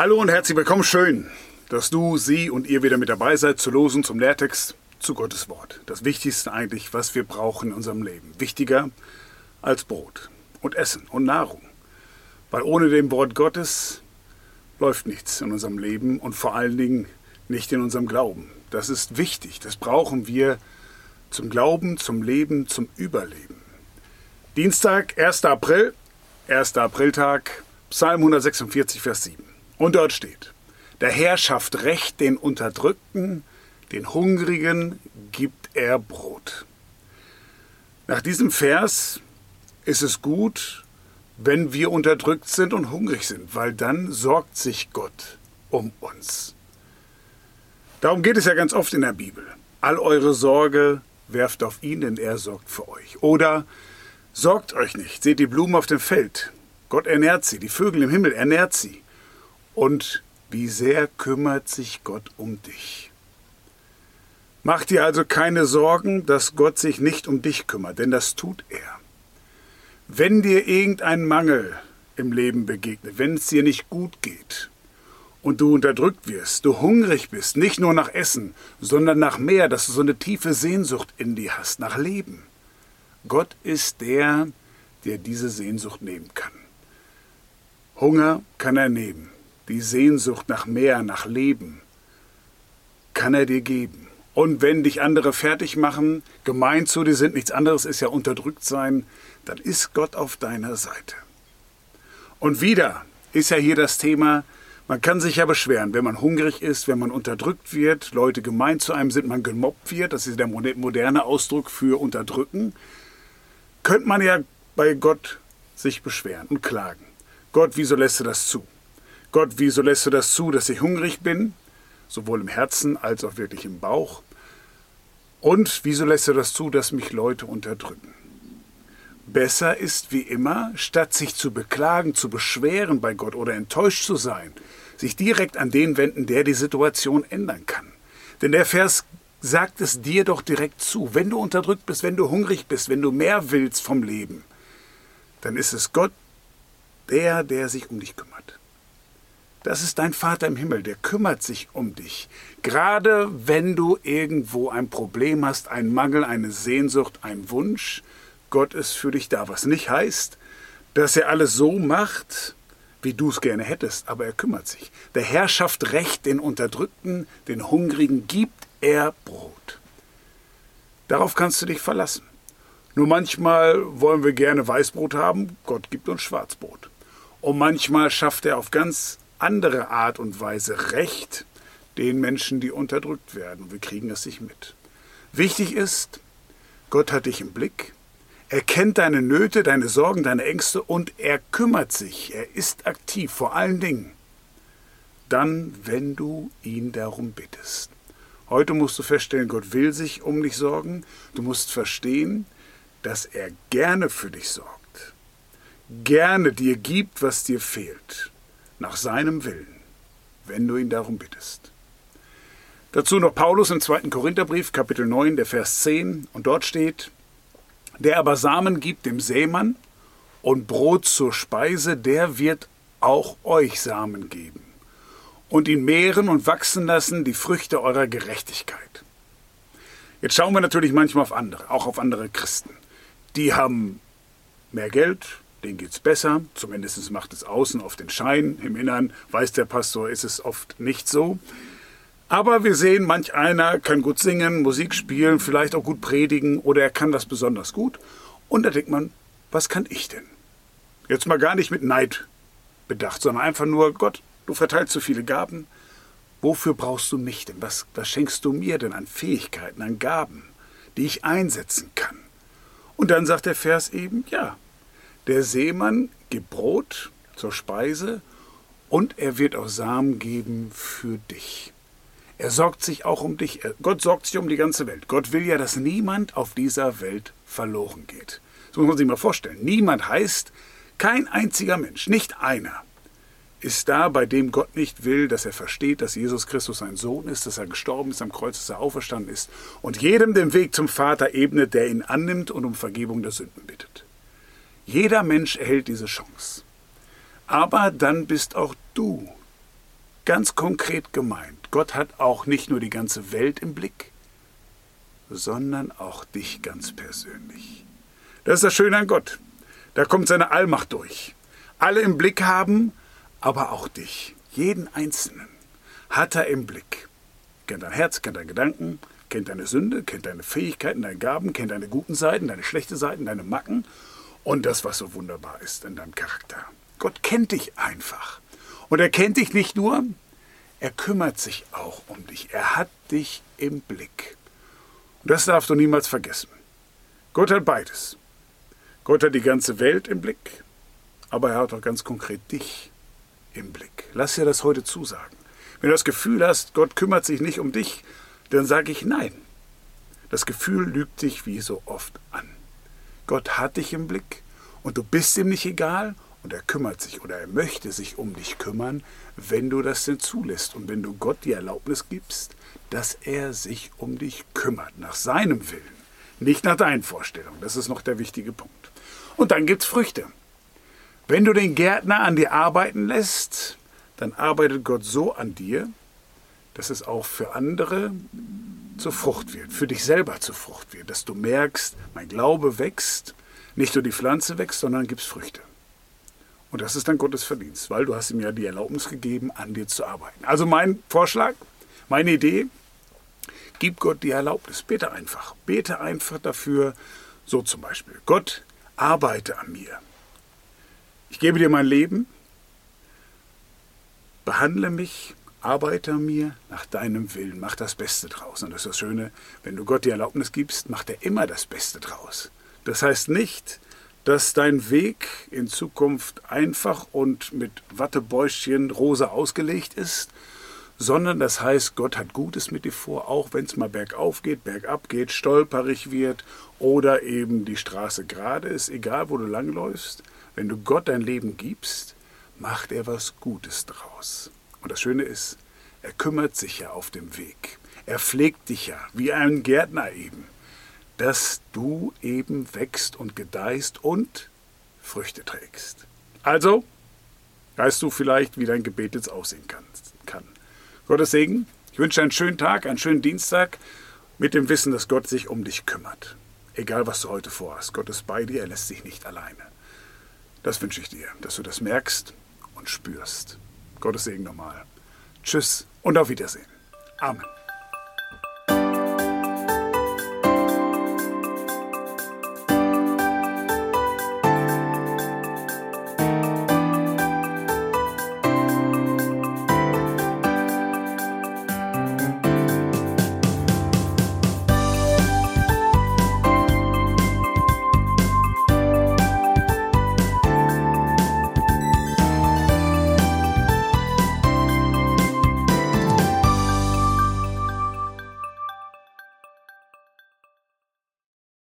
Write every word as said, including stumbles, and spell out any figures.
Hallo und herzlich willkommen. Schön, dass du, sie und ihr wieder mit dabei seid zu losen zum Lehrtext, zu Gottes Wort. Das Wichtigste eigentlich, was wir brauchen in unserem Leben. Wichtiger als Brot und Essen und Nahrung. Weil ohne dem Wort Gottes läuft nichts in unserem Leben und vor allen Dingen nicht in unserem Glauben. Das ist wichtig. Das brauchen wir zum Glauben, zum Leben, zum Überleben. Dienstag, erster April, erster Apriltag, Psalm hundertsechsundvierzig, Vers sieben. Und dort steht: Der Herr schafft Recht den Unterdrückten, den Hungrigen gibt er Brot. Nach diesem Vers ist es gut, wenn wir unterdrückt sind und hungrig sind, weil dann sorgt sich Gott um uns. Darum geht es ja ganz oft in der Bibel. All eure Sorge werft auf ihn, denn er sorgt für euch. Oder sorgt euch nicht, seht die Blumen auf dem Feld. Gott ernährt sie, die Vögel im Himmel ernährt sie. Und wie sehr kümmert sich Gott um dich. Mach dir also keine Sorgen, dass Gott sich nicht um dich kümmert, denn das tut er. Wenn dir irgendein Mangel im Leben begegnet, wenn es dir nicht gut geht und du unterdrückt wirst, du hungrig bist, nicht nur nach Essen, sondern nach mehr, dass du so eine tiefe Sehnsucht in dir hast, nach Leben. Gott ist der, der diese Sehnsucht nehmen kann. Hunger kann er nehmen. Die Sehnsucht nach mehr, nach Leben, kann er dir geben. Und wenn dich andere fertig machen, gemein zu dir sind, nichts anderes ist ja unterdrückt sein, dann ist Gott auf deiner Seite. Und wieder ist ja hier das Thema, man kann sich ja beschweren, wenn man hungrig ist, wenn man unterdrückt wird, Leute gemein zu einem sind, man gemobbt wird, das ist der moderne Ausdruck für unterdrücken, könnte man ja bei Gott sich beschweren und klagen. Gott, wieso lässt du das zu? Gott, wieso lässt du das zu, dass ich hungrig bin, sowohl im Herzen als auch wirklich im Bauch? Und wieso lässt du das zu, dass mich Leute unterdrücken? Besser ist wie immer, statt sich zu beklagen, zu beschweren bei Gott oder enttäuscht zu sein, sich direkt an den wenden, der die Situation ändern kann. Denn der Vers sagt es dir doch direkt zu. Wenn du unterdrückt bist, wenn du hungrig bist, wenn du mehr willst vom Leben, dann ist es Gott, der, der sich um dich kümmert. Das ist dein Vater im Himmel, der kümmert sich um dich. Gerade wenn du irgendwo ein Problem hast, einen Mangel, eine Sehnsucht, einen Wunsch, Gott ist für dich da. Was nicht heißt, dass er alles so macht, wie du es gerne hättest, aber er kümmert sich. Der Herr schafft Recht den Unterdrückten, den Hungrigen gibt er Brot. Darauf kannst du dich verlassen. Nur manchmal wollen wir gerne Weißbrot haben, Gott gibt uns Schwarzbrot. Und manchmal schafft er auf ganz andere Art und Weise Recht den Menschen, die unterdrückt werden. Wir kriegen es nicht mit. Wichtig ist, Gott hat dich im Blick. Er kennt deine Nöte, deine Sorgen, deine Ängste und er kümmert sich. Er ist aktiv, vor allen Dingen dann, wenn du ihn darum bittest. Heute musst du feststellen, Gott will sich um dich sorgen. Du musst verstehen, dass er gerne für dich sorgt. Gerne dir gibt, was dir fehlt. Nach seinem Willen, wenn du ihn darum bittest. Dazu noch Paulus im zweiten Korintherbrief, Kapitel neun, der Vers zehn. Und dort steht: Der aber Samen gibt dem Sämann und Brot zur Speise, der wird auch euch Samen geben und ihn mehren und wachsen lassen, die Früchte eurer Gerechtigkeit. Jetzt schauen wir natürlich manchmal auf andere, auch auf andere Christen. Die haben mehr Geld, denen geht's besser, zumindest macht es außen auf den Schein. Im Innern, weiß der Pastor, ist es oft nicht so. Aber wir sehen, manch einer kann gut singen, Musik spielen, vielleicht auch gut predigen oder er kann das besonders gut. Und da denkt man, was kann ich denn? Jetzt mal gar nicht mit Neid bedacht, sondern einfach nur, Gott, du verteilst so viele Gaben. Wofür brauchst du mich denn? Was, was schenkst du mir denn an Fähigkeiten, an Gaben, die ich einsetzen kann? Und dann sagt der Vers eben, ja, der Sämann gibt Brot zur Speise und er wird auch Samen geben für dich. Er sorgt sich auch um dich. Gott sorgt sich um die ganze Welt. Gott will ja, dass niemand auf dieser Welt verloren geht. Das muss man sich mal vorstellen. Niemand heißt, kein einziger Mensch, nicht einer, ist da, bei dem Gott nicht will, dass er versteht, dass Jesus Christus sein Sohn ist, dass er gestorben ist am Kreuz, dass er auferstanden ist und jedem den Weg zum Vater ebnet, der ihn annimmt und um Vergebung der Sünden bittet. Jeder Mensch erhält diese Chance. Aber dann bist auch du ganz konkret gemeint. Gott hat auch nicht nur die ganze Welt im Blick, sondern auch dich ganz persönlich. Das ist das Schöne an Gott. Da kommt seine Allmacht durch. Alle im Blick haben, aber auch dich. Jeden Einzelnen hat er im Blick. Kennt dein Herz, kennt deine Gedanken, kennt deine Sünde, kennt deine Fähigkeiten, deine Gaben, kennt deine guten Seiten, deine schlechten Seiten, deine Macken und das, was so wunderbar ist in deinem Charakter. Gott kennt dich einfach. Und er kennt dich nicht nur, er kümmert sich auch um dich. Er hat dich im Blick. Und das darfst du niemals vergessen. Gott hat beides. Gott hat die ganze Welt im Blick, aber er hat auch ganz konkret dich im Blick. Lass dir das heute zusagen. Wenn du das Gefühl hast, Gott kümmert sich nicht um dich, dann sage ich nein. Das Gefühl lügt dich wie so oft an. Gott hat dich im Blick und du bist ihm nicht egal und er kümmert sich oder er möchte sich um dich kümmern, wenn du das denn zulässt und wenn du Gott die Erlaubnis gibst, dass er sich um dich kümmert, nach seinem Willen, nicht nach deinen Vorstellungen. Das ist noch der wichtige Punkt. Und dann gibt's Früchte. Wenn du den Gärtner an dir arbeiten lässt, dann arbeitet Gott so an dir, dass es auch für andere zur Frucht wird, für dich selber zur Frucht wird, dass du merkst, mein Glaube wächst, nicht nur die Pflanze wächst, sondern gibt's Früchte. Und das ist dann Gottes Verdienst, weil du hast ihm ja die Erlaubnis gegeben, an dir zu arbeiten. Also mein Vorschlag, meine Idee, gib Gott die Erlaubnis, bete einfach, bete einfach dafür, so zum Beispiel, Gott, arbeite an mir. Ich gebe dir mein Leben, behandle mich, arbeite an mir nach deinem Willen, mach das Beste draus. Und das ist das Schöne, wenn du Gott die Erlaubnis gibst, macht er immer das Beste draus. Das heißt nicht, dass dein Weg in Zukunft einfach und mit Wattebäuschen rosa ausgelegt ist, sondern das heißt, Gott hat Gutes mit dir vor, auch wenn es mal bergauf geht, bergab geht, stolperig wird oder eben die Straße gerade ist, egal wo du langläufst. Wenn du Gott dein Leben gibst, macht er was Gutes draus. Und das Schöne ist, er kümmert sich ja auf dem Weg. Er pflegt dich ja, wie ein Gärtner eben, dass du eben wächst und gedeihst und Früchte trägst. Also, weißt du vielleicht, wie dein Gebet jetzt aussehen kann. Gottes Segen. Ich wünsche dir einen schönen Tag, einen schönen Dienstag mit dem Wissen, dass Gott sich um dich kümmert. Egal, was du heute vorhast. Gott ist bei dir, er lässt dich nicht alleine. Das wünsche ich dir, dass du das merkst und spürst. Gottes Segen nochmal. Tschüss und auf Wiedersehen. Amen.